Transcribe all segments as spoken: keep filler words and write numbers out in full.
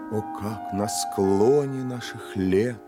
О, как на склоне наших лет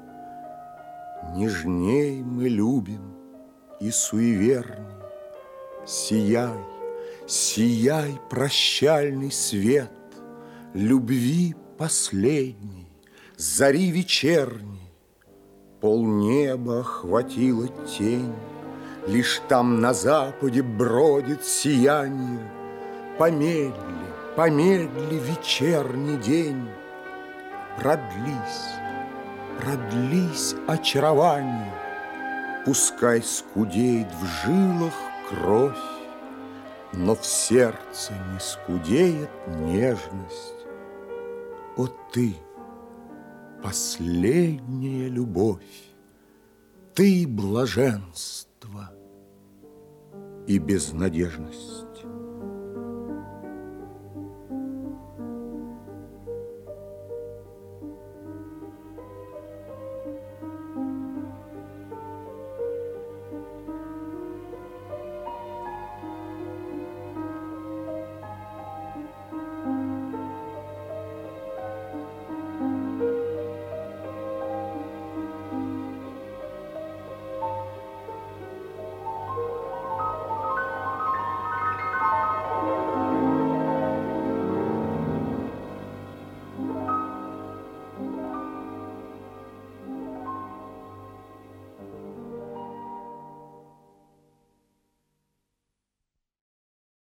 нежней мы любим и суеверней. Сияй, сияй, прощальный свет любви последней, зари вечерней. Полнеба охватила тень, лишь там на западе бродит сияние. Помедли, помедли, вечерний день. Продлись, продлись, очарование, пускай скудеет в жилах кровь, но в сердце не скудеет нежность. О, ты, последняя любовь, ты блаженство и безнадежность.